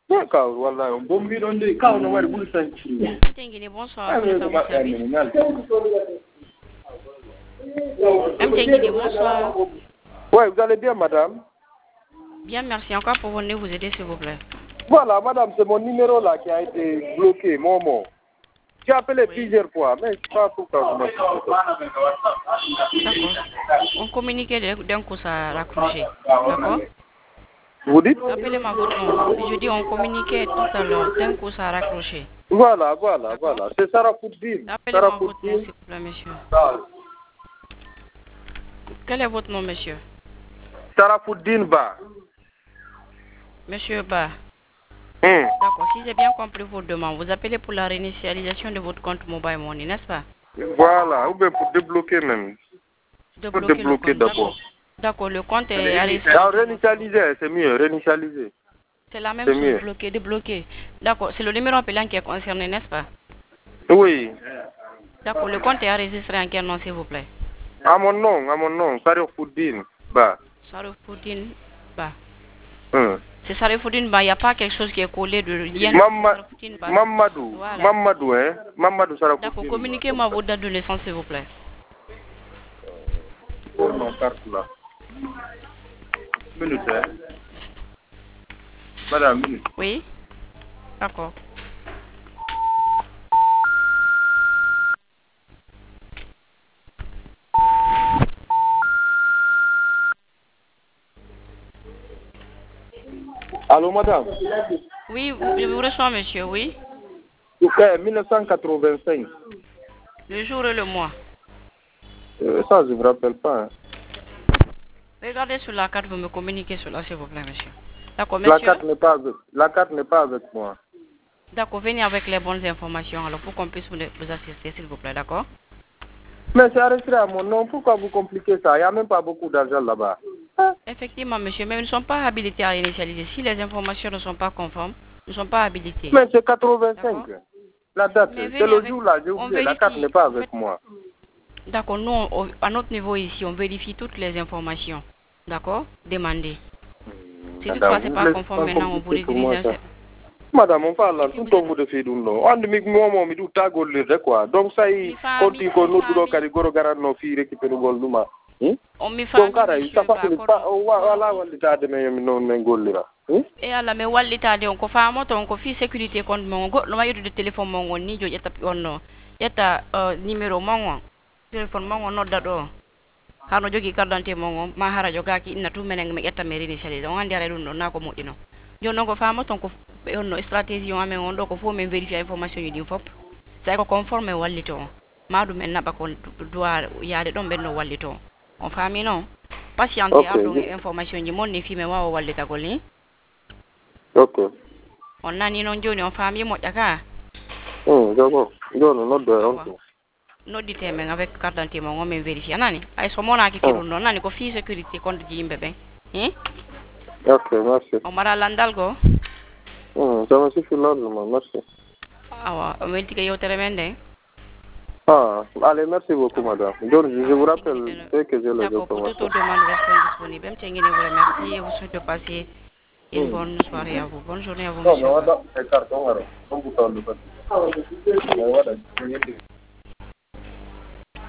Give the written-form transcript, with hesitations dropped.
D'accord, voilà, un bon bidon de quand on va le boule sentir. Bonsoir, bonsoir. Ouais, vous allez bien, madame? Bien, merci. Encore pour venir vous aider, s'il vous plaît. Voilà, madame, c'est mon numéro là qui a été bloqué, Momo. J'ai appelé plusieurs fois, mais je ne sais pas pourquoi. D'accord. On communiquait d'un coup, ça a raccroché. D'accord? Vous dites? Appelez-moi votre nom. Je dis, on communiquait tout à l'heure. D'un coup, ça a raccroché. Voilà. C'est Sarah Fouddine. Appelez-moi votre nom, s'il vous plaît, monsieur. Quel est votre nom, monsieur? Sarah Fouddine Ba. Monsieur Ba. D'accord. Si j'ai bien compris vos demandes, vous appelez pour la réinitialisation de votre compte Mobile Money, n'est-ce pas? Voilà, ou bien pour débloquer même. Pour débloquer d'abord. D'accord, le compte est arrêté. Réinitialiser, c'est mieux, réinitialiser. C'est la même chose, débloquer. D'accord, c'est le numéro appelant qui est concerné, n'est-ce pas? Oui. D'accord, le compte est enregistré en quel nom, s'il vous plaît? À mon nom, Sarah Fouddine Ba. Sarah Fouddine Ba. C'est Sarah Fouddine Ba, il n'y a pas quelque chose qui est collé de lien. Mamadou, voilà. Mamadou Sarah Fouddine. D'accord, communiquez-moi vos dates de naissance, s'il vous plaît. Mon carte là. Minute, hein. Madame, minute. Oui. D'accord. Allô, madame? Oui, je vous reçois, monsieur, oui. 1985. Le jour et le mois. Ça, je ne me rappelle pas. Hein. Regardez sur la carte, vous me communiquez cela, s'il vous plaît, monsieur. D'accord, monsieur. La carte n'est pas avec moi. D'accord, venez avec les bonnes informations, alors pour qu'on puisse vous assister, s'il vous plaît, d'accord? Mais c'est enregistré à mon nom, pourquoi vous compliquez ça? Il n'y a même pas beaucoup d'argent là-bas. Effectivement, monsieur, mais nous ne sommes pas habilités à initialiser. Si les informations ne sont pas conformes, nous ne sommes pas habilités. Mais c'est 85. La date, c'est le jour là, j'ai oublié, la carte n'est pas avec moi. D'accord, nous, à notre niveau ici, on vérifie toutes les informations. D'accord? Demandez. Si toutefois ce n'est pas conforme, maintenant, on vous redirige. Madame, on parle là, tout le temps de faire du nom. On dit que moi, je suis tout à quoi. Donc, ça y est, quand il faut nous dire que les gros garants nos filles récupèrent le gold, on me fait ça facilite pas. Voilà, on dit que mais non, mais gold là. Et à la mais walita de on ko fa moto on ko fi sécurité compte mon go no mayodo de téléphone mon ni jo yetta on yetta numéro mon téléphone mon no dado hano jogi carte d'identité mon ma hara jogaki inna tu menen me yetta meri ni sali on andi ara dum na ko modino jonno ko fa moto ko on stratégie on amen on do ko fo men vérifier information yi fop say ko conforme wallito madu men naba ko doit yaade don benno wallito on fami non patienter abdo information yi mon ni fi me wa wallita ko ni. Ok. On a ni non joni on famille mo jaka. D'accord. Non do. No dite men avec carte d'identité mo men vérifier nani. Ay so mona ki firu non nani ko fi sécurité compte ji yimbe ben. Ok, merci. On mara landal go. Ça me suffit largement, merci. Awa, on me dit que yo teremende. Allez, merci beaucoup, madame. Je vous rappelle que j'ai les informations. Pour toute demande reste disponible. Tiens, vous remercie et vous souhaite de passer une bonne soirée à vous. Bonne journée à vous, monsieur.